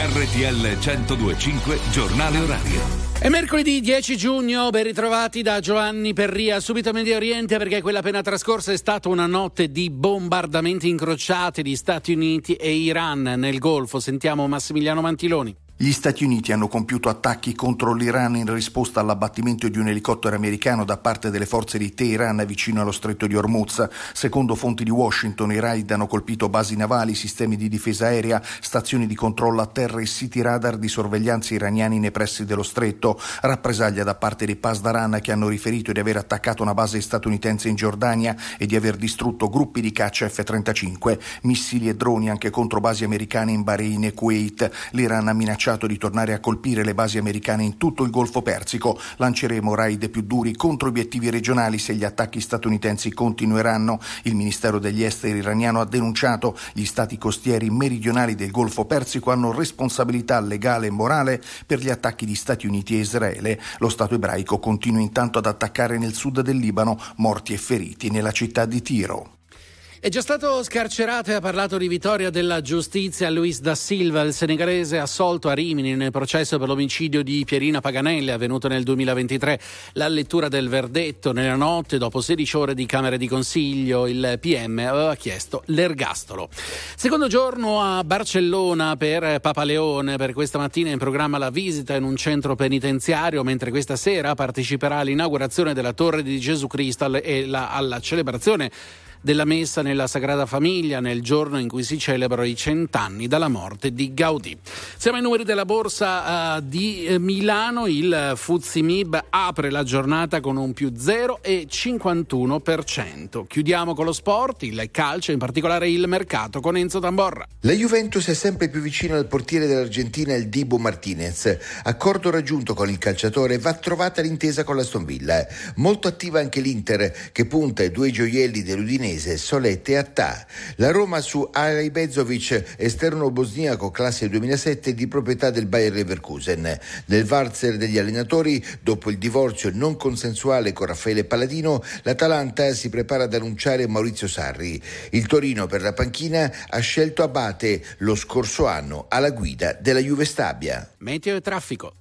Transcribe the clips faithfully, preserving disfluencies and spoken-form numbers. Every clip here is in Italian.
R T L centodue e cinque Giornale Orario. È mercoledì dieci giugno, ben ritrovati da Giovanni Perria. Subito a Medio Oriente, perché quella appena trascorsa è stata una notte di bombardamenti incrociati di Stati Uniti e Iran nel Golfo. Sentiamo Massimiliano Mantiloni. Gli Stati Uniti hanno compiuto attacchi contro l'Iran in risposta all'abbattimento di un elicottero americano da parte delle forze di Teheran vicino allo stretto di Hormuz. Secondo fonti di Washington, i raid hanno colpito basi navali, sistemi di difesa aerea, stazioni di controllo a terra e siti radar di sorveglianza iraniani nei pressi dello stretto. Rappresaglia da parte dei Pasdaran, che hanno riferito di aver attaccato una base statunitense in Giordania e di aver distrutto gruppi di caccia F trentacinque, missili e droni anche contro basi americane in Bahrain e Kuwait. L'Iran ha minacciato di tornare a colpire le basi americane in tutto il Golfo Persico. Lanceremo raid più duri contro obiettivi regionali se gli attacchi statunitensi continueranno. Il Ministero degli Esteri iraniano ha denunciato: gli stati costieri meridionali del Golfo Persico hanno responsabilità legale e morale per gli attacchi di Stati Uniti e Israele. Lo Stato ebraico continua intanto ad attaccare nel sud del Libano, morti e feriti nella città di Tiro. È già stato scarcerato e ha parlato di vittoria della giustizia Luis da Silva, il senegalese assolto a Rimini nel processo per l'omicidio di Pierina Paganelli avvenuto nel duemilaventitré. La lettura del verdetto nella notte, dopo sedici ore di Camera di Consiglio, il P M aveva chiesto l'ergastolo. Secondo giorno a Barcellona per Papa Leone. Per questa mattina in programma la visita in un centro penitenziario, mentre questa sera parteciperà all'inaugurazione della Torre di Gesù Cristo e la, alla celebrazione della messa nella Sagrada Famiglia nel giorno in cui si celebrano i cent'anni dalla morte di Gaudì. Siamo ai numeri della borsa uh, di eh, Milano. Il Fuzzi Mib apre la giornata con un più zero virgola cinquantuno per cento. Chiudiamo con lo sport, il calcio, in particolare il mercato, con Enzo Tamborra. La Juventus è sempre più vicina al portiere dell'Argentina, il Dibu Martinez. Accordo raggiunto con il calciatore, va trovata l'intesa con l'Aston Villa. Molto attiva anche l'Inter, che punta ai due gioielli dell'Udinese, Solette e Attà. La Roma su Alej Bezovic, esterno bosniaco classe duemilasette di proprietà del Bayer Leverkusen. Nel valzer degli allenatori, dopo il divorzio non consensuale con Raffaele Palladino, l'Atalanta si prepara ad annunciare Maurizio Sarri. Il Torino, per la panchina, ha scelto Abate, lo scorso anno alla guida della Juve Stabia. Meteo e traffico.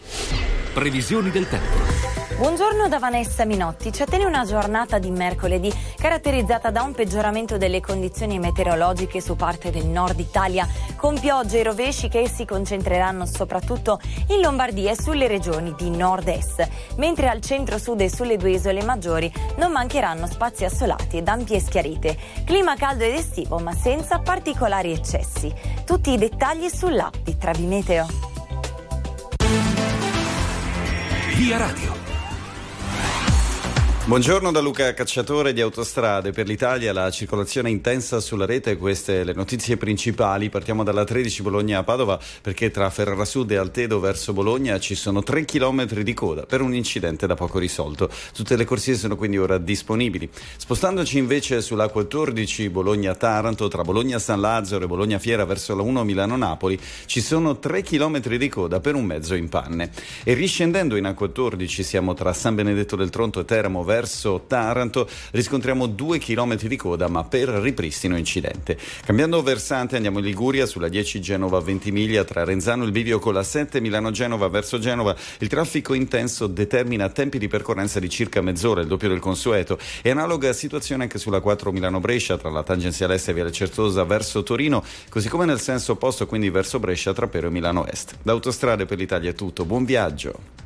Previsioni del tempo. Buongiorno da Vanessa Minotti. Ci attende una giornata di mercoledì caratterizzata da un peggioramento delle condizioni meteorologiche su parte del nord Italia, con piogge e rovesci che si concentreranno soprattutto in Lombardia e sulle regioni di nord-est, mentre al centro-sud e sulle due isole maggiori non mancheranno spazi assolati ed ampie schiarite. Clima caldo ed estivo, ma senza particolari eccessi. Tutti i dettagli sull'app di Travi Meteo. Via Radio. Buongiorno da Luca Cacciatore di Autostrade. Per l'Italia la circolazione è intensa sulla rete, queste le notizie principali. Partiamo dalla tredici Bologna a Padova, perché tra Ferrara Sud e Altedo verso Bologna ci sono tre chilometri di coda per un incidente da poco risolto. Tutte le corsie sono quindi ora disponibili. Spostandoci invece sulla quattordici Bologna-Taranto, tra Bologna-San Lazzaro e Bologna-Fiera verso la uno Milano-Napoli ci sono tre chilometri di coda per un mezzo in panne. E riscendendo in A quattordici siamo tra San Benedetto del Tronto e Teramo verso Taranto, riscontriamo due chilometri di coda ma per ripristino incidente. Cambiando versante andiamo in Liguria sulla dieci Genova-Ventimiglia, tra Renzano e il bivio con la sette Milano-Genova verso Genova. Il traffico intenso determina tempi di percorrenza di circa mezz'ora, il doppio del consueto, e analoga situazione anche sulla quattro Milano-Brescia tra la tangenziale est e Viale Certosa verso Torino, così come nel senso opposto, quindi verso Brescia tra Pero e Milano Est. Da Autostrade per l'Italia è tutto, buon viaggio.